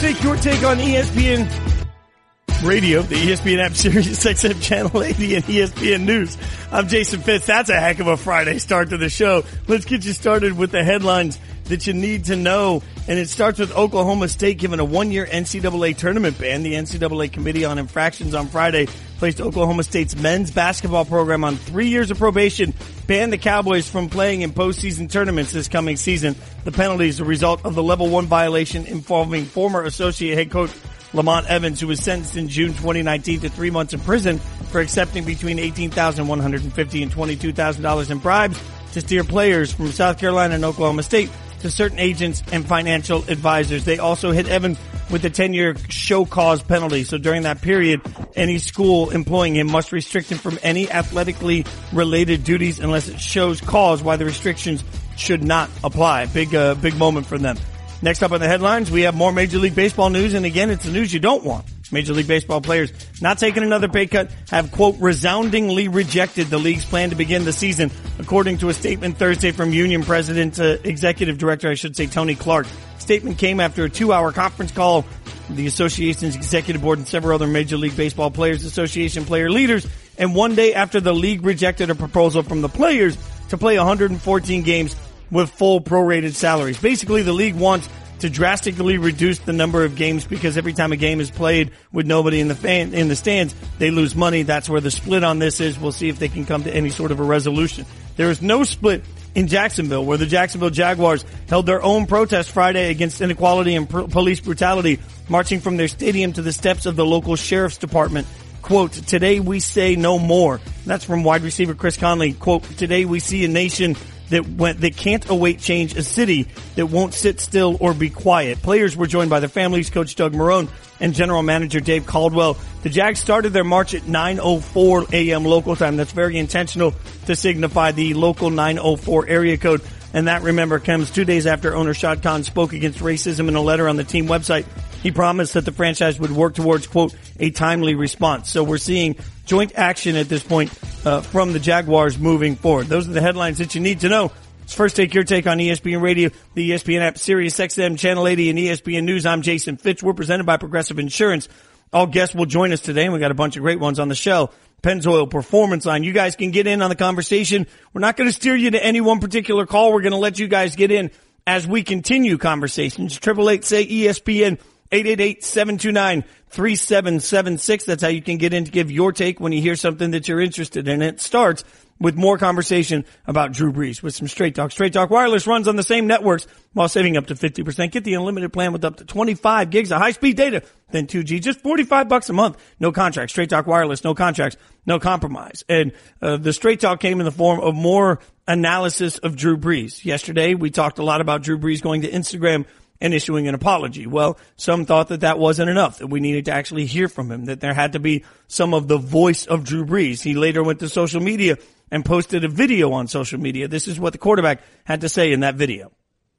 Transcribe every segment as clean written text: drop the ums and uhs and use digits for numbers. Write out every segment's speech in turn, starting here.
First Take Your Take on ESPN Radio, the ESPN app, Sirius XM Channel 80, and ESPN News. I'm Jason Fitz. That's a heck of a Friday start to the show. Let's get you started with the headlines that you need to know. And it starts with Oklahoma State given a one-year NCAA tournament ban. The NCAA Committee on Infractions on Friday placed Oklahoma State's men's basketball program on 3 years of probation, banned the Cowboys from playing in postseason tournaments this coming season. The penalty is a result of the level 1 violation involving former associate head coach Lamont Evans, who was sentenced in June 2019 to 3 months in prison for accepting between $18,150 and $22,000 in bribes to steer players from South Carolina and Oklahoma State to certain agents and financial advisors. They also hit Evans with a 10-year show cause penalty. So during that period, any school employing him must restrict him from any athletically related duties unless it shows cause why the restrictions should not apply. Big moment for them. Next up on the headlines, we have more Major League Baseball news, and again, it's the news you don't want. Major League Baseball players not taking another pay cut have, quote, resoundingly rejected the league's plan to begin the season, according to a statement Thursday from Union President, Executive Director, Tony Clark. Statement came after a 2-hour conference call with the association's executive board and several other Major League Baseball Players Association player leaders, and one day after the league rejected a proposal from the players to play 114 games with full prorated salaries. Basically, the league wants to drastically reduce the number of games because every time a game is played with nobody in the stands, they lose money. That's where the split on this is. We'll see if they can come to any sort of a resolution. There is no split in Jacksonville, where the Jacksonville Jaguars held their own protest Friday against inequality and police brutality, marching from their stadium to the steps of the local sheriff's department. Quote, today we say no more. That's from wide receiver Chris Conley. Quote, today we see a nation that can't await change, a city that won't sit still or be quiet. Players were joined by their families, Coach Doug Marrone and General Manager Dave Caldwell. The Jags started their march at 9:04 a.m. local time. That's very intentional to signify the local 9:04 area code. And that, remember, comes 2 days after owner Shad Khan spoke against racism in a letter on the team website. He promised that the franchise would work towards, quote, a timely response. So we're seeing joint action at this point from the Jaguars moving forward. Those are the headlines that you need to know. It's First Take Your Take on ESPN Radio, the ESPN app, Sirius XM Channel 80, and ESPN News. I'm Jason Fitch. We're presented by Progressive Insurance. All guests will join us today, and we got a bunch of great ones on the show. Pennzoil Performance Line. You guys can get in on the conversation. We're not going to steer you to any one particular call. We're going to let you guys get in as we continue conversations. 888-SAY-ESPN. 888-729-3776. That's how you can get in to give your take when you hear something that you're interested in. It starts with more conversation about Drew Brees with some Straight Talk. Straight Talk Wireless runs on the same networks while saving up to 50%. Get the unlimited plan with up to 25 gigs of high-speed data, then 2G, just $45 a month. No contracts. Straight Talk Wireless, no contracts, no compromise. And the Straight Talk came in the form of more analysis of Drew Brees. Yesterday, we talked a lot about Drew Brees going to Instagram and issuing an apology. Well, some thought that wasn't enough, that we needed to actually hear from him, that there had to be some of the voice of Drew Brees. He later went to social media and posted a video on social media. This is what the quarterback had to say in that video.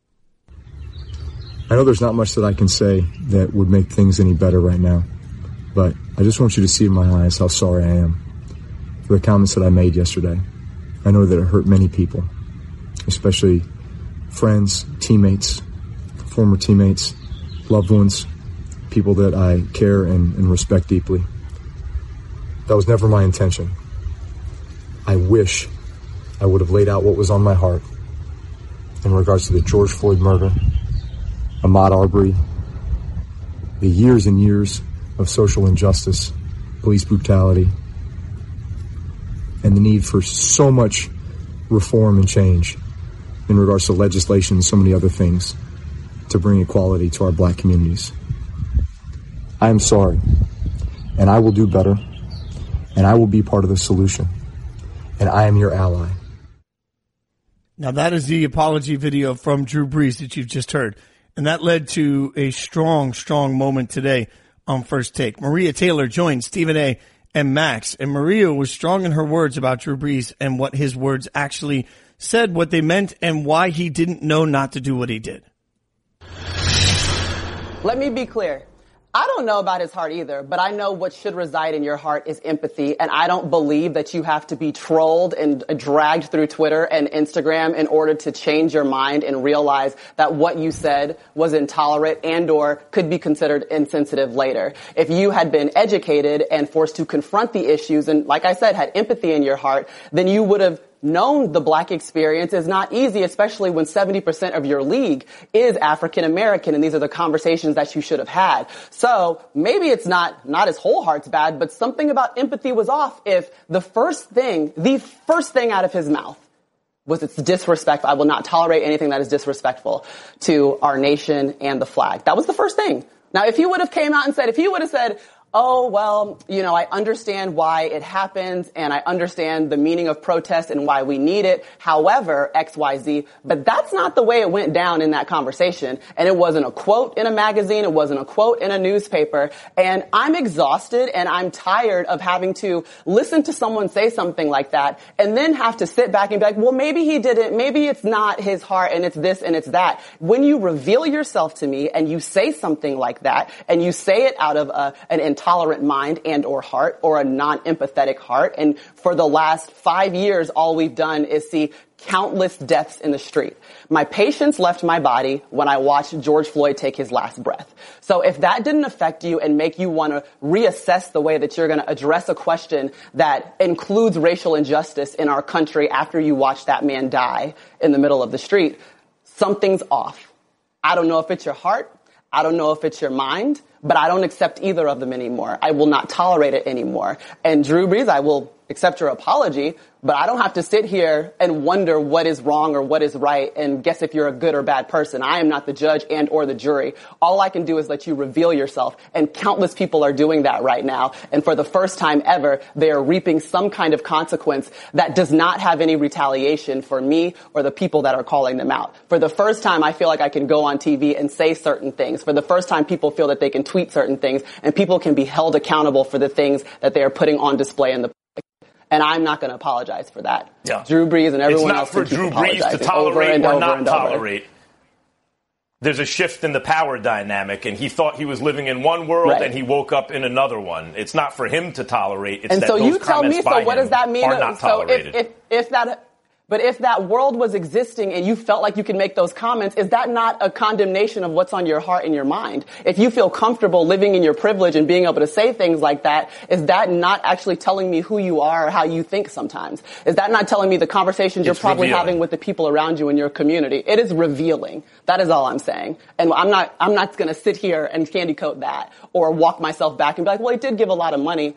I know there's not much that I can say that would make things any better right now, but I just want you to see in my eyes how sorry I am for the comments that I made yesterday. I know that it hurt many people, especially friends, teammates, former teammates, loved ones, people that I care and respect deeply. That was never my intention. I wish I would have laid out what was on my heart in regards to the George Floyd murder, Ahmaud Arbery, the years and years of social injustice, police brutality, and the need for so much reform and change in regards to legislation and so many other things to bring equality to our black communities. I am sorry, and I will do better, and I will be part of the solution, and I am your ally. Now that is the apology video from Drew Brees that you've just heard, and that led to a strong, strong moment today on First Take. Maria Taylor joined Stephen A. and Max, and Maria was strong in her words about Drew Brees and what his words actually said, what they meant, and why he didn't know not to do what he did. Let me be clear. I don't know about his heart either, but I know what should reside in your heart is empathy. And I don't believe that you have to be trolled and dragged through Twitter and Instagram in order to change your mind and realize that what you said was intolerant and or could be considered insensitive later. If you had been educated and forced to confront the issues and, like I said, had empathy in your heart, then you would have known the black experience is not easy, especially when 70% of your league is African American, and these are the conversations that you should have had. So maybe it's not his whole heart's bad, but something about empathy was off if the first thing out of his mouth was it's disrespectful. I will not tolerate anything that is disrespectful to our nation and the flag. That was the first thing. Now, if he would have came out and said, oh, well, I understand why it happens and I understand the meaning of protest and why we need it. However, XYZ, but that's not the way it went down in that conversation. And it wasn't a quote in a magazine. It wasn't a quote in a newspaper. And I'm exhausted and I'm tired of having to listen to someone say something like that and then have to sit back and be like, well, maybe he didn't. Maybe it's not his heart and it's this and it's that. When you reveal yourself to me and you say something like that and you say it out of an intolerant mind and or heart or a non-empathetic heart. And for the last 5 years, all we've done is see countless deaths in the street. My patience left my body when I watched George Floyd take his last breath. So if that didn't affect you and make you want to reassess the way that you're going to address a question that includes racial injustice in our country after you watch that man die in the middle of the street, something's off. I don't know if it's your heart. I don't know if it's your mind, but I don't accept either of them anymore. I will not tolerate it anymore. And Drew Brees, I will accept your apology, but I don't have to sit here and wonder what is wrong or what is right and guess if you're a good or bad person. I am not the judge and or the jury. All I can do is let you reveal yourself, and countless people are doing that right now. And for the first time ever, they are reaping some kind of consequence that does not have any retaliation for me or the people that are calling them out. For the first time, I feel like I can go on TV and say certain things. For the first time, people feel that they can tweet certain things, and people can be held accountable for the things that they are putting on display in the. And I'm not going to apologize for that. Yeah. Drew Brees and everyone else. It's not for Drew Brees to tolerate or not tolerate. There's a shift in the power dynamic, and he thought he was living in one world, and he woke up in another one. It's not for him to tolerate. It's and that so those you tell me. So what does that mean? Are not tolerated. But if that world was existing and you felt like you could make those comments, is that not a condemnation of what's on your heart and your mind? If you feel comfortable living in your privilege and being able to say things like that, is that not actually telling me who you are or how you think sometimes? Is that not telling me the conversations you're probably having with the people around you in your community? It is revealing. That is all I'm saying. And I'm not going to sit here and candy coat that or walk myself back and be like, well, he did give a lot of money.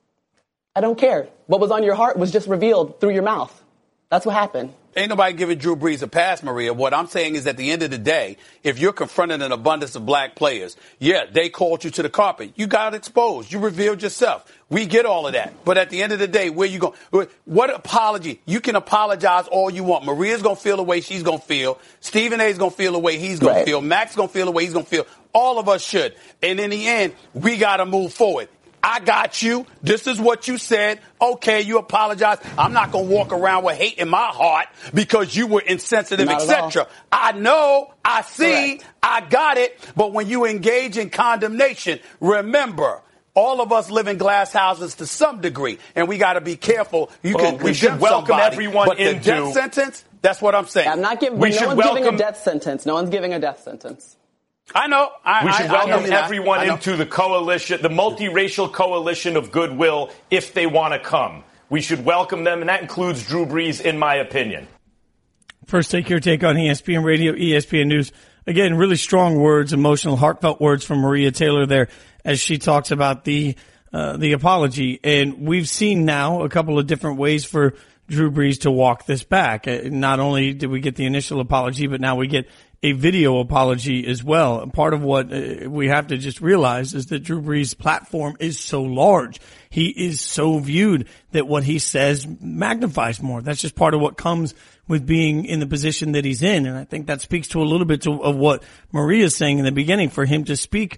I don't care. What was on your heart was just revealed through your mouth. That's what happened. Ain't nobody giving Drew Brees a pass, Maria. What I'm saying is at the end of the day, if you're confronting an abundance of black players, they called you to the carpet. You got exposed. You revealed yourself. We get all of that. But at the end of the day, where you going? What apology? You can apologize all you want. Maria's going to feel the way she's going to feel. Stephen A's going to feel the way he's going to feel. Mac's going to feel the way he's going to feel. All of us should. And in the end, we got to move forward. I got you. This is what you said. Okay, you apologize. I'm not going to walk around with hate in my heart because you were insensitive, etc. I know, I see, correct. I got it. But when you engage in condemnation, remember, all of us live in glass houses to some degree, and we got to be careful. We should welcome everyone into the death sentence. That's what I'm saying. I'm not giving. No one's giving a death sentence. No one's giving a death sentence. I know. We should welcome everyone into the coalition, the multiracial coalition of goodwill, if they want to come. We should welcome them, and that includes Drew Brees, in my opinion. First, take your take on ESPN Radio, ESPN News. Again, really strong words, emotional, heartfelt words from Maria Taylor there as she talks about the apology. And we've seen now a couple of different ways for Drew Brees to walk this back. Not only did we get the initial apology, but now we get a video apology as well. And part of what we have to just realize is that Drew Brees' platform is so large. He is so viewed that what he says magnifies more. That's just part of what comes with being in the position that he's in. And I think that speaks to a little bit of what Maria's saying in the beginning, for him to speak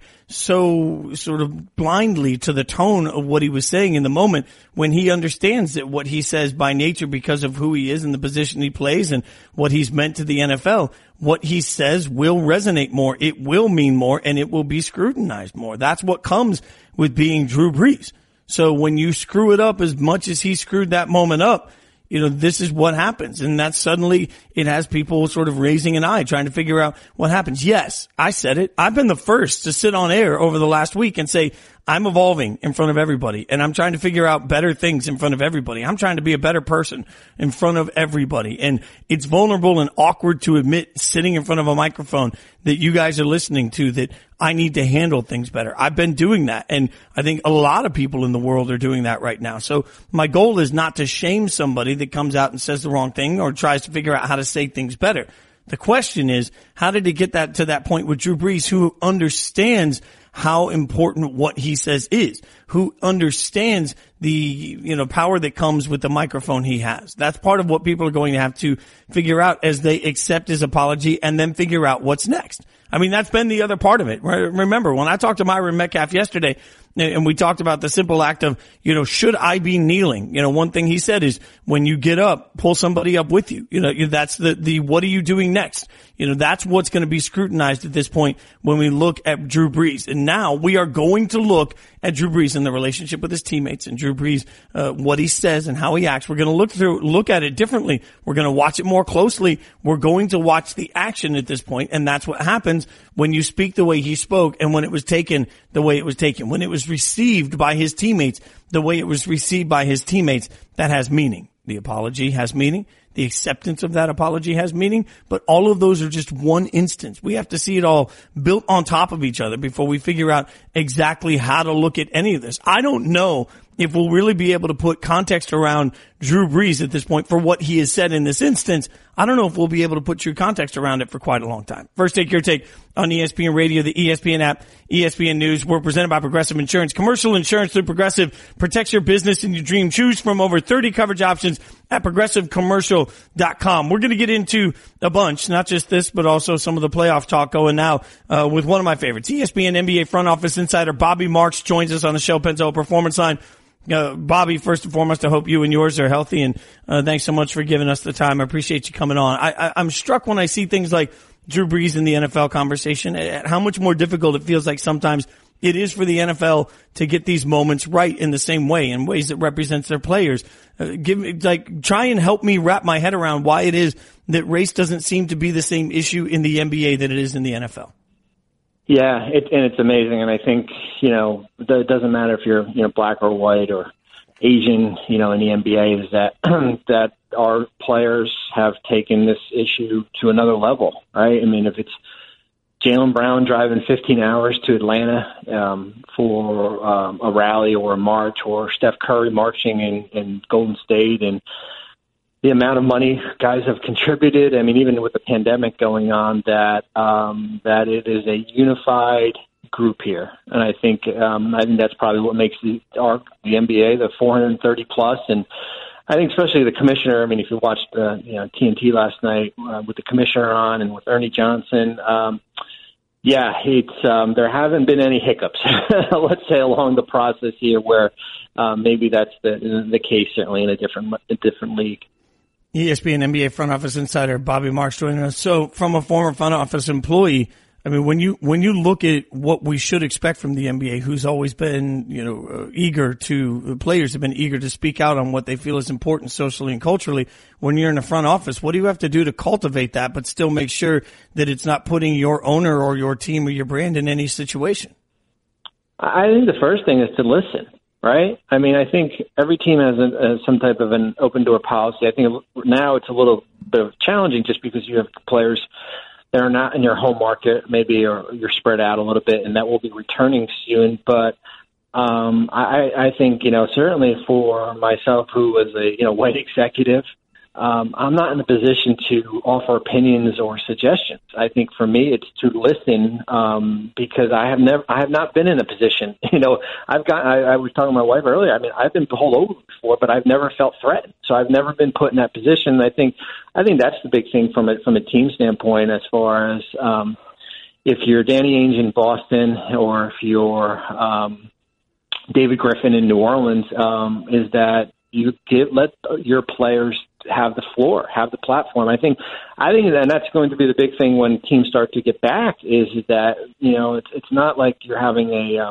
so sort of blindly to the tone of what he was saying in the moment, when he understands that what he says by nature, because of who he is and the position he plays and what he's meant to the NFL, what he says will resonate more. It will mean more, and it will be scrutinized more. That's what comes with being Drew Brees. So when you screw it up as much as he screwed that moment up, this is what happens. And that's suddenly, it has people sort of raising an eye, trying to figure out what happens. Yes, I said it. I've been the first to sit on air over the last week and say, I'm evolving in front of everybody, and I'm trying to figure out better things in front of everybody. I'm trying to be a better person in front of everybody. And it's vulnerable and awkward to admit, sitting in front of a microphone that you guys are listening to, that I need to handle things better. I've been doing that, and I think a lot of people in the world are doing that right now. So my goal is not to shame somebody that comes out and says the wrong thing or tries to figure out how to say things better. The question is, how did he get that to that point with Drew Brees, who understands how important what he says is, who understands the, power that comes with the microphone he has. That's part of what people are going to have to figure out as they accept his apology and then figure out what's next. I mean, that's been the other part of it. Remember, when I talked to Myron Metcalf yesterday, and we talked about the simple act of, should I be kneeling? One thing he said is, when you get up, pull somebody up with you. That's the what are you doing next? That's what's going to be scrutinized at this point when we look at Drew Brees. And now we are going to look at Drew Brees and the relationship with his teammates, and Drew Brees, what he says and how he acts. We're going to look at it differently. We're going to watch it more closely. We're going to watch the action at this point, and that's what happens when you speak the way he spoke, and when it was taken the way it was taken, when it was received by his teammates the way it was received by his teammates. That has meaning. The apology has meaning. The acceptance of that apology has meaning. But all of those are just one instance. We have to see it all built on top of each other before we figure out exactly how to look at any of this. I don't know if we'll really be able to put context around Drew Brees at this point for what he has said in this instance. I don't know if we'll be able to put true context around it for quite a long time. First Take Your Take on ESPN Radio, the ESPN app, ESPN News. We're presented by Progressive Insurance. Commercial insurance through Progressive protects your business and your dream. Choose from over 30 coverage options at progressivecommercial.com. We're going to get into a bunch, not just this, but also some of the playoff talk going now with one of my favorites. ESPN NBA front office insider Bobby Marks joins us on the show, Pennzoil Performance Line. Bobby, first and foremost, I hope you and yours are healthy, and thanks so much for giving us the time. I appreciate you coming on. I'm struck when I see things like Drew Brees in the NFL conversation, at how much more difficult it feels like sometimes it is for the NFL to get these moments right in the same way, in ways that represents their players. Try and help me wrap my head around why it is that race doesn't seem to be the same issue in the NBA that it is in the NFL. Yeah, it's amazing, and I think it doesn't matter if you're black or white or Asian, in the NBA, is that that our players have taken this issue to another level, right? I mean, if it's Jaylen Brown driving 15 hours to Atlanta for a rally or a march, or Steph Curry marching in Golden State, and the amount of money guys have contributed. I mean, even with the pandemic going on, that it is a unified group here, and I think that's probably what makes the NBA the 430 plus. And I think especially the commissioner. I mean, if you watched TNT last night with the commissioner on and with Ernie Johnson. There haven't been any hiccups, let's say, along the process here, where maybe that's the case, certainly in a different league. ESPN NBA front office insider Bobby Marks joining us. So, from a former front office employee, I mean, when you look at what we should expect from the NBA, who's always been, players have been eager to speak out on what they feel is important socially and culturally. When you're in the front office, what do you have to do to cultivate that, but still make sure that it's not putting your owner or your team or your brand in any situation? I think the first thing is to listen. Right? I mean, I think every team has some type of an open door policy. I think now it's a little bit of challenging just because you have players that are not in your home market, maybe, or you're spread out a little bit, and that will be returning soon. But I think, certainly for myself, who was a white executive I'm not in a position to offer opinions or suggestions. I think for me, it's to listen, because I have not been in a position. I was talking to my wife earlier. I mean, I've been pulled over before, but I've never felt threatened. So I've never been put in that position. I think that's the big thing from a team standpoint, as far as if you're Danny Ainge in Boston, or if you're David Griffin in New Orleans, is that you let your players have the floor, have the platform. I think, and that's going to be the big thing when teams start to get back, is that, it's not like you're having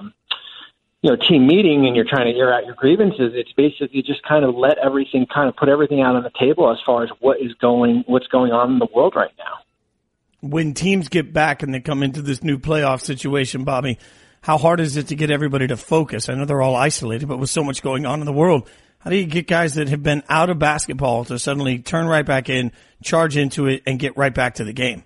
a team meeting and you're trying to air out your grievances. It's basically just kind of put everything out on the table as far as what's going on in the world right now. When teams get back and they come into this new playoff situation, Bobby, how hard is it to get everybody to focus? I know they're all isolated, but with so much going on in the world, how do you get guys that have been out of basketball to suddenly turn right back in, charge into it, and get right back to the game?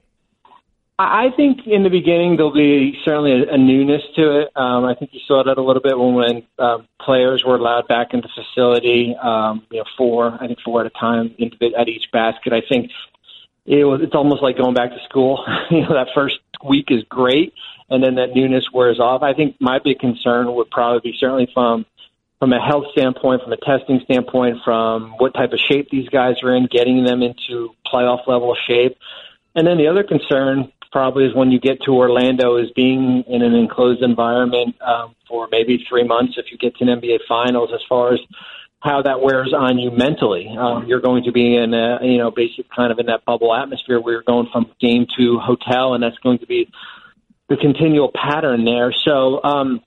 I think in the beginning there'll be certainly a newness to it. I think you saw that a little bit when players were allowed back into the facility, four at a time at each basket. I think it's almost like going back to school. That first week is great, and then that newness wears off. I think my big concern would probably be certainly from a health standpoint, from a testing standpoint, from what type of shape these guys are in, getting them into playoff level shape. And then the other concern probably is when you get to Orlando, is being in an enclosed environment for maybe 3 months if you get to an NBA Finals, as far as how that wears on you mentally. You're going to be in basic kind of in that bubble atmosphere where you're going from game to hotel, and that's going to be the continual pattern there. So,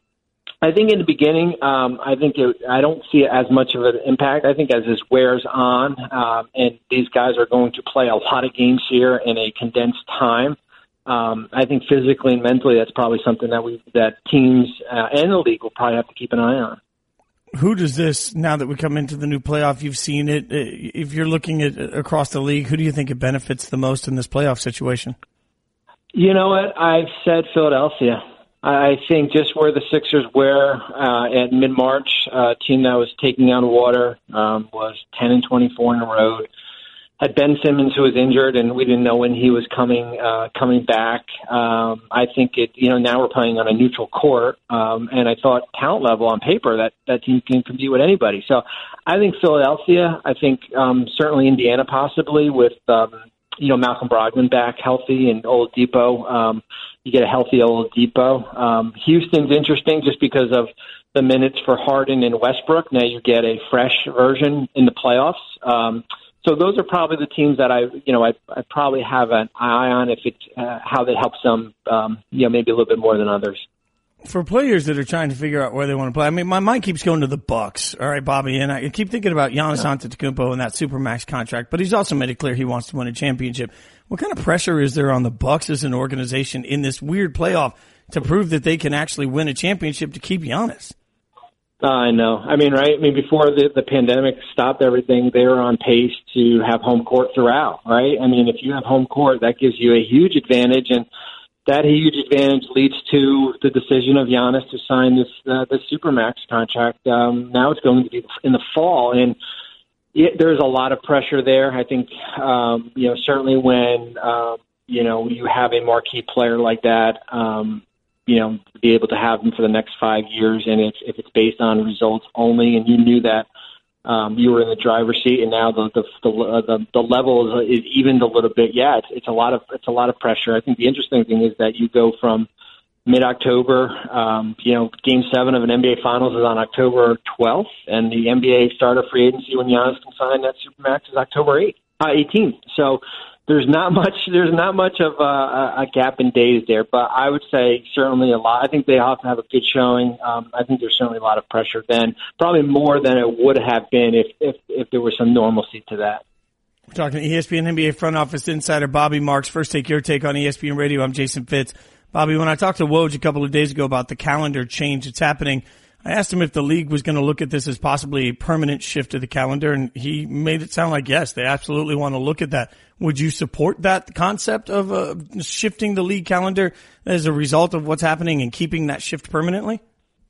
I think in the beginning, I don't see it as much of an impact. I think as this wears on, and these guys are going to play a lot of games here in a condensed time, I think physically and mentally, that's probably something that teams and the league will probably have to keep an eye on. Who does this, now that we come into the new playoff, you've seen it, if you're looking at across the league, who do you think it benefits the most in this playoff situation? You know what? I've said Philadelphia. I think just where the Sixers were at mid-March, a team that was taking on water, was 10-24 on the road. Had Ben Simmons, who was injured, and we didn't know when he was coming back. I think now we're playing on a neutral court, and I thought talent level on paper that team can compete with anybody. So I think Philadelphia. I think certainly Indiana, possibly with Malcolm Brogdon back healthy, and Oladipo. You get a healthy Oladipo. Houston's interesting just because of the minutes for Harden and Westbrook. Now you get a fresh version in the playoffs. So those are probably the teams that I probably have an eye on, if it's how that helps them, maybe a little bit more than others. For players that are trying to figure out where they want to play, I mean, my mind keeps going to the Bucks. All right, Bobby, and I keep thinking about Giannis Antetokounmpo and that Supermax contract, but he's also made it clear he wants to win a championship. What kind of pressure is there on the Bucks as an organization in this weird playoff to prove that they can actually win a championship to keep Giannis? I know. I mean, right? I mean, before the pandemic stopped everything, they were on pace to have home court throughout, right? I mean, if you have home court, that gives you a huge advantage, and that huge advantage leads to the decision of Giannis to sign this Supermax contract. Now it's going to be in the fall, and there's a lot of pressure there. I think, certainly when, you have a marquee player like that, to be able to have them for the next 5 years, and if it's based on results only, and you knew that you were in the driver's seat, and now the level is evened a little bit. Yeah, it's a lot of pressure. I think the interesting thing is that you go from mid-October. Game 7 of an NBA Finals is on October 12th, and the NBA start of free agency when Giannis can sign that Supermax is October 18th. So there's not much of a gap in days there, but I would say certainly a lot. I think they often have a good showing. I think there's certainly a lot of pressure then, probably more than it would have been if there was some normalcy to that. We're talking to ESPN NBA front office insider Bobby Marks. First Take, your take on ESPN Radio. I'm Jason Fitz. Bobby, when I talked to Woj a couple of days ago about the calendar change that's happening, I asked him if the league was going to look at this as possibly a permanent shift to the calendar, and he made it sound like, yes, they absolutely want to look at that. Would you support that concept of shifting the league calendar as a result of what's happening and keeping that shift permanently?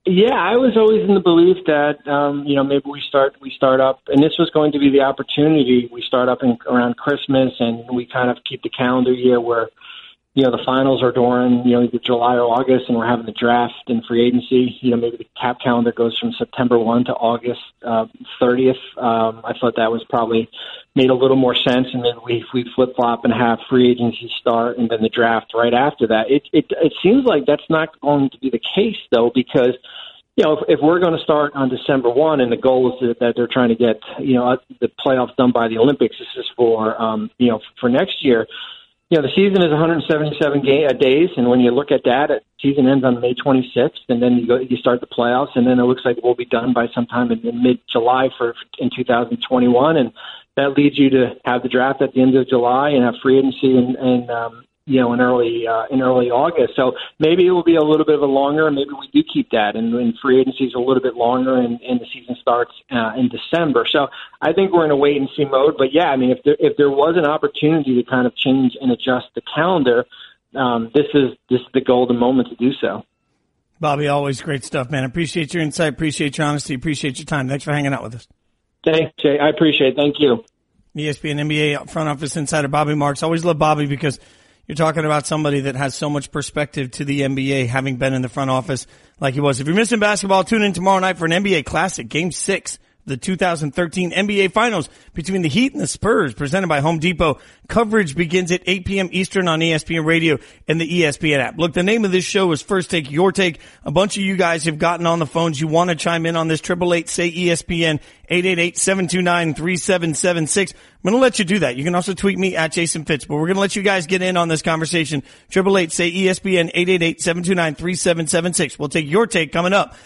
Yeah, I was always in the belief that maybe we start up, and this was going to be the opportunity. We start up around Christmas, and we kind of keep the calendar year where the finals are during either July or August, and we're having the draft and free agency. Maybe the cap calendar goes from September 1 to August 30th. I thought that was probably made a little more sense, and then we flip flop and have free agency start and then the draft right after that. It seems like that's not going to be the case though, because if we're going to start on December 1 and the goal is that they're trying to get the playoffs done by the Olympics, this is for for next year. The season is 177 days, and when you look at that, the season ends on May 26th, and then you start the playoffs, and then it looks like we'll be done by sometime in mid-July in 2021, and that leads you to have the draft at the end of July and have free agency in early August. So maybe it will be a little bit of a longer, and maybe we do keep that, and free agency is a little bit longer, and the season starts in December. So I think we're in a wait and see mode. But yeah, I mean, if there was an opportunity to kind of change and adjust the calendar, this is the golden moment to do so. Bobby, always great stuff, man. Appreciate your insight, appreciate your honesty, appreciate your time. Thanks for hanging out with us. Thanks, Jay. I appreciate it. Thank you. ESPN NBA front office insider Bobby Marks. Always love Bobby because you're talking about somebody that has so much perspective to the NBA, having been in the front office like he was. If you're missing basketball, tune in tomorrow night for an NBA Classic, Game 6. The 2013 NBA Finals between the Heat and the Spurs, presented by Home Depot. Coverage begins at 8 p.m. Eastern on ESPN Radio and the ESPN app. Look, the name of this show is First Take, Your Take. A bunch of you guys have gotten on the phones. You want to chime in on this. 888-SAY-ESPN, 888-729-3776. I'm going to let you do that. You can also tweet me at Jason Fitz, but we're going to let you guys get in on this conversation. 888-SAY-ESPN, 888-729-3776. We'll take your take coming up.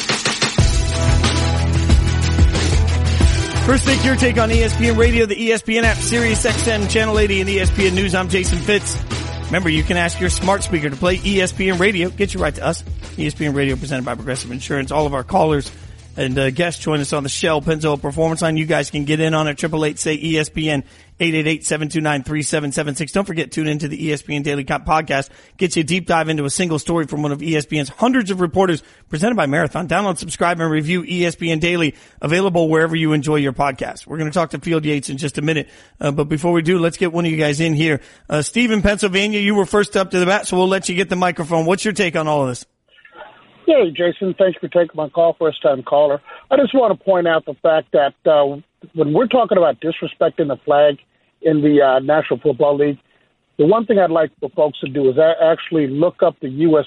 First Take, Your Take on ESPN Radio, the ESPN app, Sirius XM, Channel 80, and ESPN News. I'm Jason Fitz. Remember, you can ask your smart speaker to play ESPN Radio. Get you right to us. ESPN Radio presented by Progressive Insurance. All of our callers and guests join us on the Shell Pennzoil Performance Line. You guys can get in on it. 888-SAY-ESPN, 888-729-3776. Don't forget, tune into the ESPN Daily Podcast. Gets you a deep dive into a single story from one of ESPN's hundreds of reporters, presented by Marathon. Download, subscribe, and review ESPN Daily, available wherever you enjoy your podcast. We're going to talk to Field Yates in just a minute. But before we do, let's get one of you guys in here. Steve in Pennsylvania, you were first up to the bat, so we'll let you get the microphone. What's your take on all of this? Yeah, Jason, thanks for taking my call, first-time caller. I just want to point out the fact that when we're talking about disrespecting the flag in the National Football League, the one thing I'd like for folks to do is actually look up the U.S.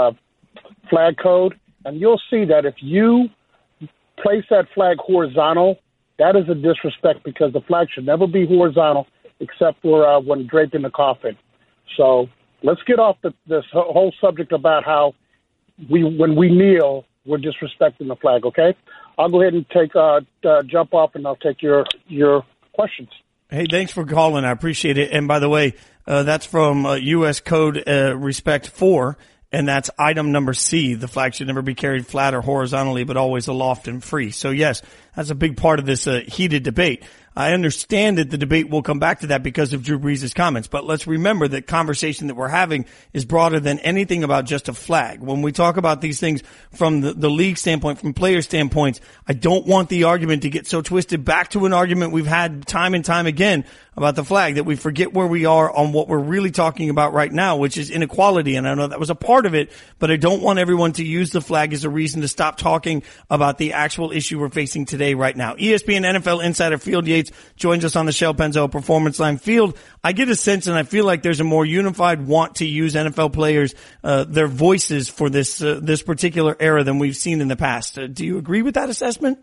flag code, and you'll see that if you place that flag horizontal, that is a disrespect because the flag should never be horizontal except for when draped in the coffin. So let's get off this whole subject about how when we kneel, we're disrespecting the flag, okay? I'll go ahead and jump off, and I'll take your questions. Hey, thanks for calling. I appreciate it. And by the way, that's from U.S. Code Respect 4, and that's item number C. The flag should never be carried flat or horizontally, but always aloft and free. So, yes, that's a big part of this heated debate. I understand that the debate will come back to that because of Drew Brees' comments, but let's remember that conversation that we're having is broader than anything about just a flag. When we talk about these things from the league standpoint, from player standpoints, I don't want the argument to get so twisted back to an argument we've had time and time again about the flag that we forget where we are on what we're really talking about right now, which is inequality. And I know that was a part of it, but I don't want everyone to use the flag as a reason to stop talking about the actual issue we're facing today right now. ESPN NFL insider Field Yates joins us on the Shell Pennzoil Performance Line. Field, I get a sense, and I feel like there's a more unified want to use NFL players, their voices for this particular era than we've seen in the past. Do you agree with that assessment?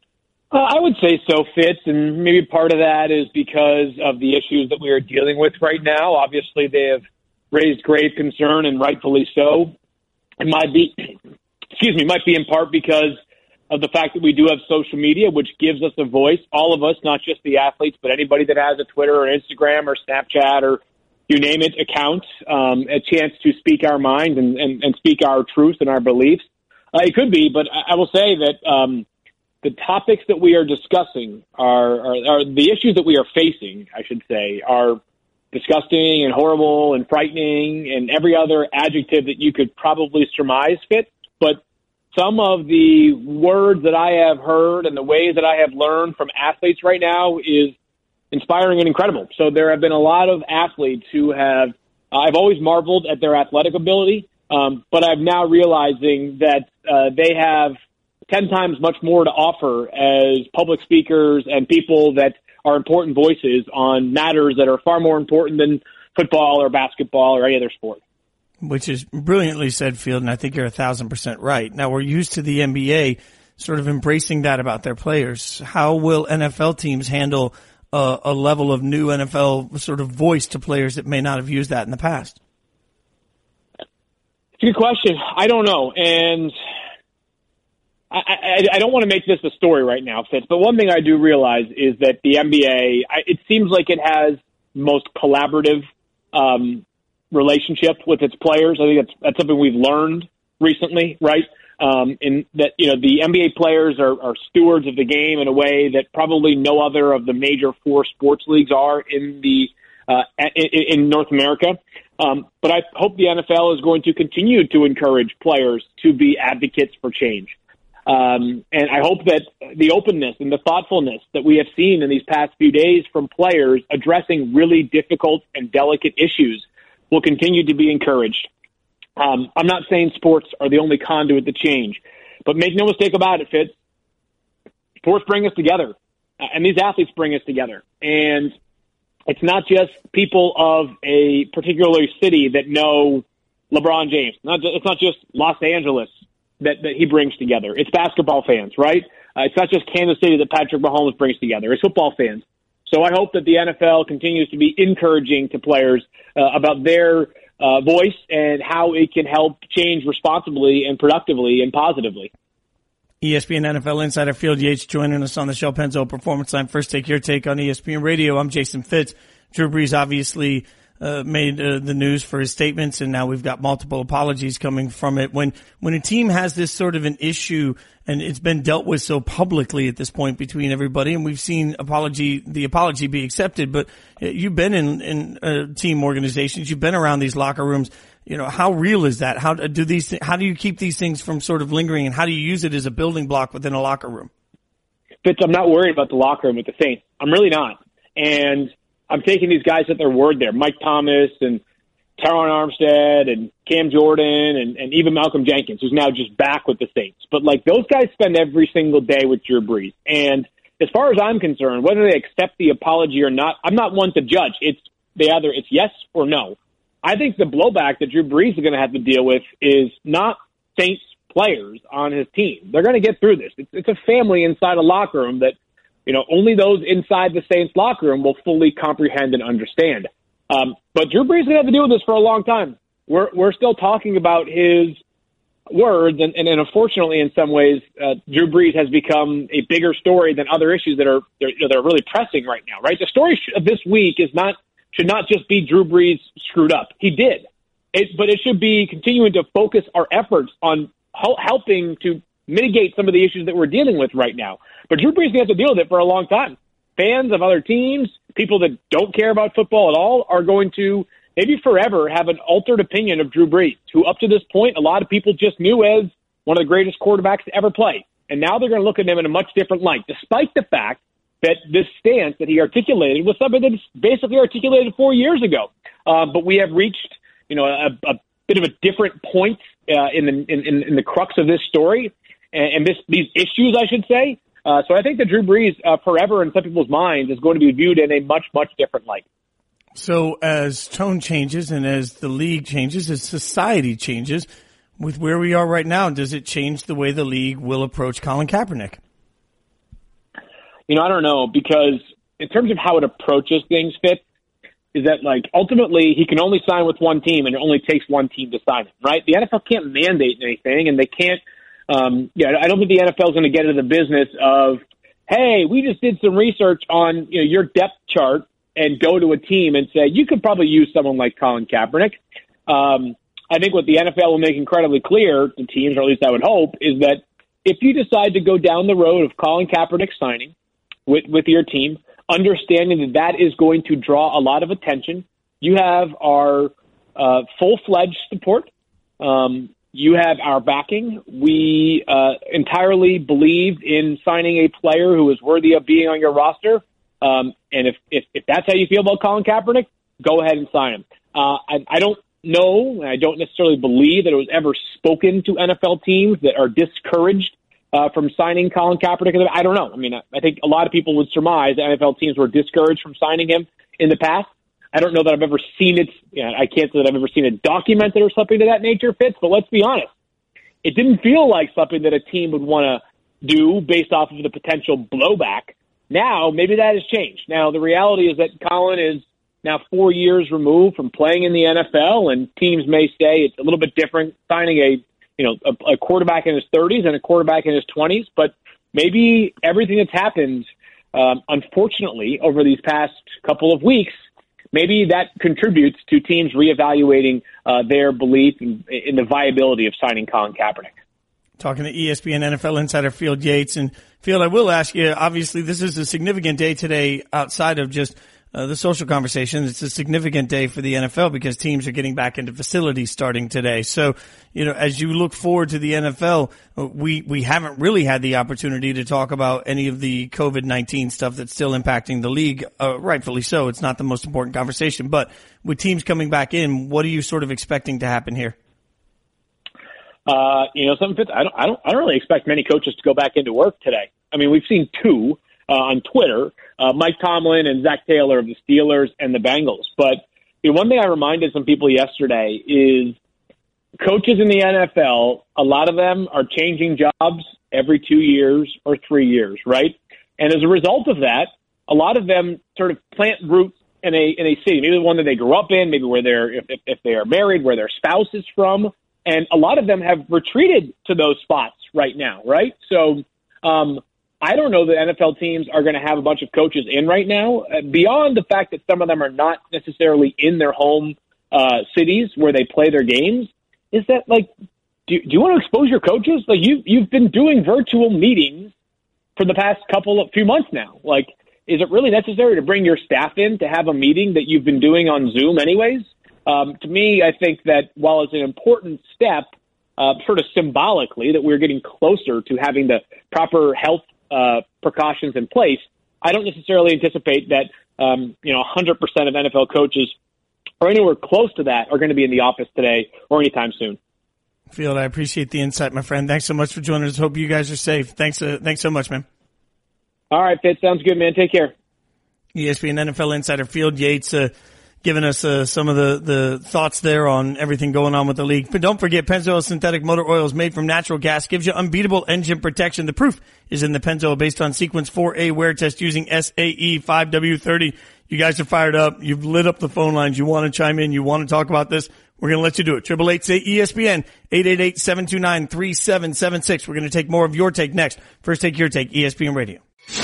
I would say so, Fitz, and maybe part of that is because of the issues that we are dealing with right now. Obviously, they have raised grave concern, and rightfully so. It might be in part because of the fact that we do have social media, which gives us a voice, all of us, not just the athletes, but anybody that has a Twitter or Instagram or Snapchat or you name it account, a chance to speak our mind and speak our truth and our beliefs. It could be, but I will say that the topics that we are discussing are the issues that we are facing, I should say, are disgusting and horrible and frightening and every other adjective that you could probably surmise fit. But some of the words that I have heard and the ways that I have learned from athletes right now is inspiring and incredible. So there have been a lot of athletes who have, I've always marveled at their athletic ability, but I'm now realizing that they have 10 times much more to offer as public speakers and people that are important voices on matters that are far more important than football or basketball or any other sport. Which is brilliantly said, Field, and I think you're 1,000% right. Now, we're used to the NBA sort of embracing that about their players. How will NFL teams handle a level of new NFL sort of voice to players that may not have used that in the past? It's a good question. I don't know. And I don't want to make this a story right now, Fitz, but one thing I do realize is that the NBA, it seems like it has the most collaborative relationship with its players. I think that's something we've learned recently, right? In that, the NBA players are stewards of the game in a way that probably no other of the major 4 sports leagues are in North America. But I hope the NFL is going to continue to encourage players to be advocates for change. And I hope that the openness and the thoughtfulness that we have seen in these past few days from players addressing really difficult and delicate issues will continue to be encouraged. I'm not saying sports are the only conduit to change, but make no mistake about it, Fitz. Sports bring us together, and these athletes bring us together. And it's not just people of a particular city that know LeBron James. It's not just Los Angeles that he brings together. It's basketball fans, right? It's not just Kansas City that Patrick Mahomes brings together. It's football fans. So I hope that the NFL continues to be encouraging to players about their voice and how it can help change responsibly and productively and positively. ESPN NFL insider Field Yates joining us on the Shell Pennzoil Performance Line. First Take, your take on ESPN Radio. I'm Jason Fitz. Drew Brees obviously made the news for his statements, and now we've got multiple apologies coming from it. When a team has this sort of an issue, and it's been dealt with so publicly at this point between everybody, and we've seen the apology be accepted, but you've been in team organizations, you've been around these locker rooms. How real is that? How do you keep these things from sort of lingering, and how do you use it as a building block within a locker room? Fitz, I'm not worried about the locker room with the Saints. I'm really not. And I'm taking these guys at their word there. Mike Thomas and Teron Armstead and Cam Jordan and even Malcolm Jenkins, who's now just back with the Saints. But those guys spend every single day with Drew Brees. And as far as I'm concerned, whether they accept the apology or not, I'm not one to judge. It's yes or no. I think the blowback that Drew Brees is going to have to deal with is not Saints players on his team. They're going to get through this. It's a family inside a locker room that only those inside the Saints locker room will fully comprehend and understand. But Drew Brees is going to have to deal with this for a long time. We're still talking about his words, and unfortunately, in some ways, Drew Brees has become a bigger story than other issues that are really pressing right now. Right? The story of this week should not just be Drew Brees screwed up. He did, but it should be continuing to focus our efforts on helping to mitigate some of the issues that we're dealing with right now. But Drew Brees is going to have to deal with it for a long time. Fans of other teams, people that don't care about football at all, are going to maybe forever have an altered opinion of Drew Brees, who up to this point a lot of people just knew as one of the greatest quarterbacks to ever play. And now they're going to look at him in a much different light, despite the fact that this stance that he articulated was something that's basically articulated 4 years ago. But we have reached, a bit of a different point in the crux of this story and these issues, I should say. So I think that Drew Brees forever in some people's minds is going to be viewed in a much, much different light. So as tone changes and as the league changes, as society changes, with where we are right now, does it change the way the league will approach Colin Kaepernick? I don't know, because in terms of how it approaches things, Fitz, is that ultimately he can only sign with one team, and it only takes one team to sign him, right? The NFL can't mandate anything, and they can't. I don't think the NFL is going to get into the business of, hey, we just did some research on your depth chart and go to a team and say, you could probably use someone like Colin Kaepernick. I think what the NFL will make incredibly clear to teams, or at least I would hope, is that if you decide to go down the road of Colin Kaepernick signing with your team, understanding that is going to draw a lot of attention, you have our full-fledged support. you have our backing. We entirely believed in signing a player who is worthy of being on your roster. And if that's how you feel about Colin Kaepernick, go ahead and sign him. I don't know, and I don't necessarily believe that it was ever spoken to NFL teams that are discouraged from signing Colin Kaepernick. I don't know. I mean, I think a lot of people would surmise that NFL teams were discouraged from signing him in the past. I don't know that I've ever seen it. I can't say that I've ever seen it documented or something to that nature, Fitz, but let's be honest. It didn't feel like something that a team would want to do based off of the potential blowback. Now, maybe that has changed. Now, the reality is that Colin is now 4 years removed from playing in the NFL, and teams may say it's a little bit different signing a quarterback in his 30s and a quarterback in his 20s, but maybe everything that's happened, unfortunately, over these past couple of weeks, maybe that contributes to teams reevaluating their belief in the viability of signing Colin Kaepernick. Talking to ESPN NFL insider Field Yates. And Field, I will ask you, obviously this is a significant day today outside of just the social conversation. It's a significant day for the NFL because teams are getting back into facilities starting today. So, as you look forward to the NFL, we haven't really had the opportunity to talk about any of the COVID-19 stuff that's still impacting the league. Rightfully so. It's not the most important conversation, but with teams coming back in, what are you sort of expecting to happen here? Something. I don't really expect many coaches to go back into work today. I mean, we've seen two on Twitter, Mike Tomlin and Zach Taylor of the Steelers and the Bengals. But one thing I reminded some people yesterday is coaches in the NFL, a lot of them are changing jobs every 2 years or 3 years, right? And as a result of that, a lot of them sort of plant roots in a city, maybe the one that they grew up in, maybe where if they are married, where their spouse is from. And a lot of them have retreated to those spots right now, right? So I don't know that NFL teams are going to have a bunch of coaches in right now, beyond the fact that some of them are not necessarily in their home cities where they play their games. Is that, do you want to expose your coaches? You've been doing virtual meetings for the past few months now. Is it really necessary to bring your staff in to have a meeting that you've been doing on Zoom anyways? To me, I think that while it's an important step, sort of symbolically, that we're getting closer to having the proper health precautions in place, I don't necessarily anticipate that 100% of NFL coaches or anywhere close to that are going to be in the office today or anytime soon. Field, I appreciate the insight, my friend. Thanks so much for joining us. Hope you guys are safe. Thanks so much, man. All right, Fitz. Sounds good, man. Take care. ESPN NFL insider Field Yates giving us some of the thoughts there on everything going on with the league. But don't forget, Pennzoil synthetic motor oil is made from natural gas, gives you unbeatable engine protection. The proof is in the Pennzoil based on Sequence 4A wear test using SAE 5W30. You guys are fired up. You've lit up the phone lines. You want to chime in. You want to talk about this. We're going to let you do it. 888-ESPN, 888-729-3776. We're going to take more of your take next. First Take Your Take, ESPN Radio.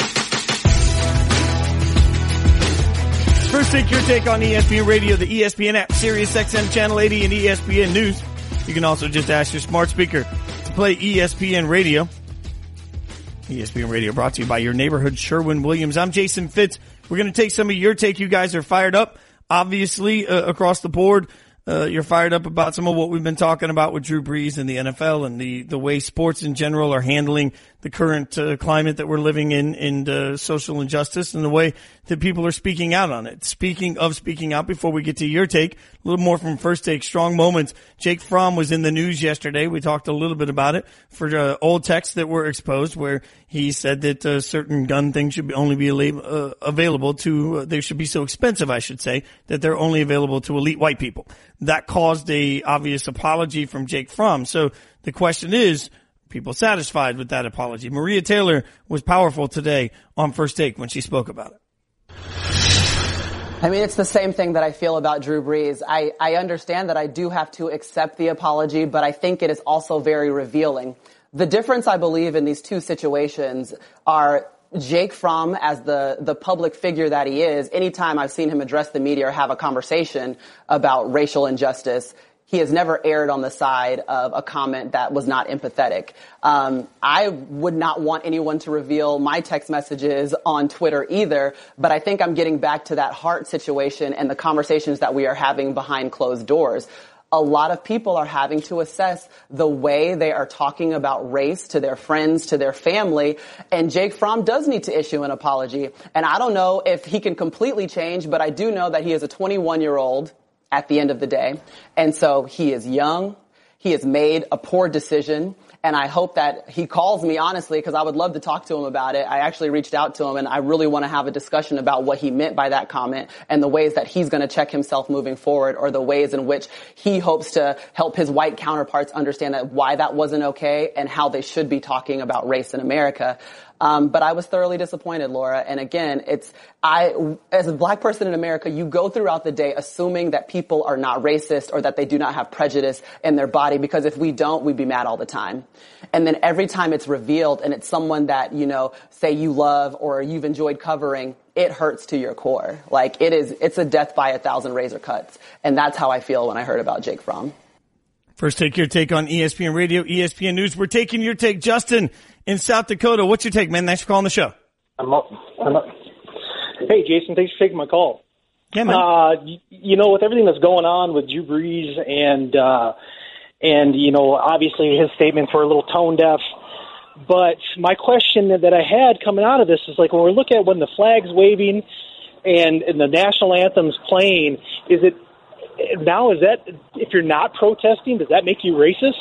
First Take Your Take on ESPN Radio, the ESPN app, Sirius XM Channel 80, and ESPN News. You can also just ask your smart speaker to play ESPN Radio. ESPN Radio brought to you by your neighborhood Sherwin-Williams. I'm Jason Fitz. We're going to take some of your take. You guys are fired up, obviously, across the board. You're fired up about some of what we've been talking about with Drew Brees and the NFL and the way sports in general are handling the current climate that we're living in social injustice and the way that people are speaking out on it. Speaking of speaking out, before we get to your take, a little more from First Take, strong moments. Jake Fromm was in the news yesterday. We talked a little bit about it for old texts that were exposed where he said that certain gun things should only be available to, they should be so expensive, I should say, that they're only available to elite white people. That caused a obvious apology from Jake Fromm. So the question is, people satisfied with that apology? Maria Taylor was powerful today on First Take when she spoke about it. I mean, it's the same thing that I feel about Drew Brees. I understand that I do have to accept the apology, but I think it is also very revealing. The difference, I believe, in these two situations are Jake Fromm, as the public figure that he is, anytime I've seen him address the media or have a conversation about racial injustice, he has never erred on the side of a comment that was not empathetic. I would not want anyone to reveal my text messages on Twitter either, but I think I'm getting back to that heart situation and the conversations that we are having behind closed doors. a lot of people are having to assess the way they are talking about race to their friends, to their family. And Jake Fromm does need to issue an apology. And I don't know if he can completely change, but I do know that he is a 21-year-old at the end of the day. And so he is young. He has made a poor decision. And I hope that he calls me, honestly, because I would love to talk to him about it. I actually reached out to him, and I really want to have a discussion about what he meant by that comment and the ways that he's going to check himself moving forward, or the ways in which he hopes to help his white counterparts understand that why that wasn't okay and how they should be talking about race in America. But I was thoroughly disappointed, Laura. And again, as a black person in America, you go throughout the day assuming that people are not racist or that they do not have prejudice in their body, because if we don't, we'd be mad all the time. And then every time it's revealed and it's someone that, say you love or you've enjoyed covering, it hurts to your core. Like it's a death by 1,000 razor cuts. And that's how I feel when I heard about Jake Fromm. First, take your take on ESPN Radio, ESPN News. We're taking your take. Justin in South Dakota. What's your take, man? Thanks for calling the show. I'm up. Hey, Jason, thanks for taking my call. Yeah, man. With everything that's going on with Drew Brees and obviously his statements were a little tone deaf. But my question that I had coming out of this is, like, when we look at when the flag's waving and the national anthem's playing, is that, if you're not protesting, does that make you racist?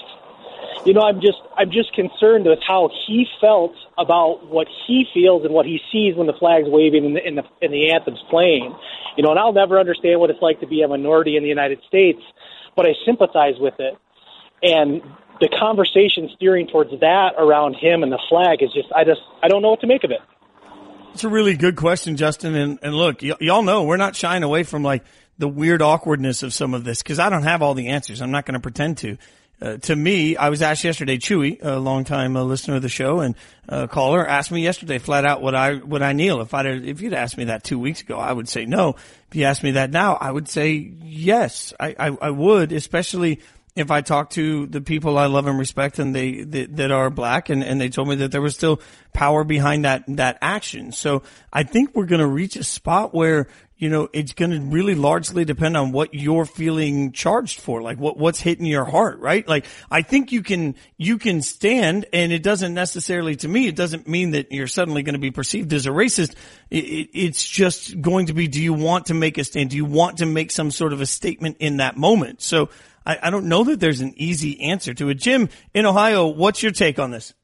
I'm just concerned with how he felt about what he feels and what he sees when the flag's waving and the anthem's playing. And I'll never understand what it's like to be a minority in the United States, but I sympathize with it. And the conversation steering towards that around him and the flag is just, I don't know what to make of it. It's a really good question, Justin. And look, y'all know we're not shying away from like the weird awkwardness of some of this, because I don't have all the answers. I'm not going to pretend to. To me, I was asked yesterday, Chewy, a longtime listener of the show and caller, asked me yesterday flat out would I kneel? If you'd asked me that 2 weeks ago, I would say no. If you asked me that now, I would say yes. I would, especially if I talk to the people I love and respect and that are black and they told me that there was still power behind that action. So I think we're going to reach a spot where, it's going to really largely depend on what you're feeling charged for, like what's hitting your heart, right? Like, I think you can stand, and it doesn't necessarily, to me, it doesn't mean that you're suddenly going to be perceived as a racist. It's just going to be, do you want to make a stand? Do you want to make some sort of a statement in that moment? So I don't know that there's an easy answer to it. Jim in Ohio, what's your take on this?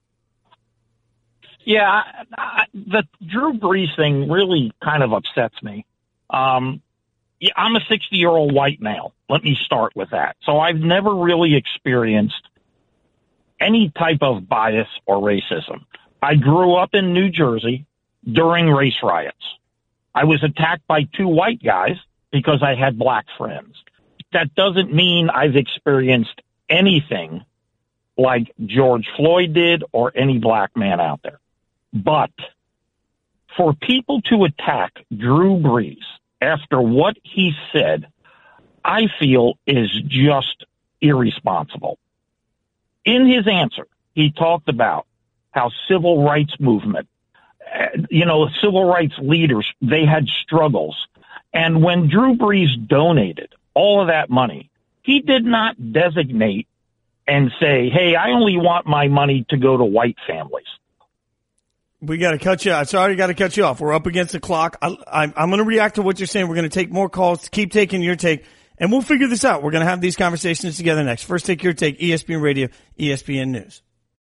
Yeah, the Drew Brees thing really kind of upsets me. I'm a 60-year-old white male. Let me start with that. So I've never really experienced any type of bias or racism. I grew up in New Jersey during race riots. I was attacked by 2 white guys because I had black friends. That doesn't mean I've experienced anything like George Floyd did or any black man out there. But for people to attack Drew Brees after what he said, I feel is just irresponsible. In his answer, he talked about how civil rights movement, civil rights leaders, they had struggles. And when Drew Brees donated all of that money, he did not designate and say, hey, I only want my money to go to white families. We got to cut you off. Sorry, got to cut you off. We're up against the clock. I'm going to react to what you're saying. We're going to take more calls. Keep taking your take, and we'll figure this out. We're going to have these conversations together next. First, take your take. ESPN Radio, ESPN News.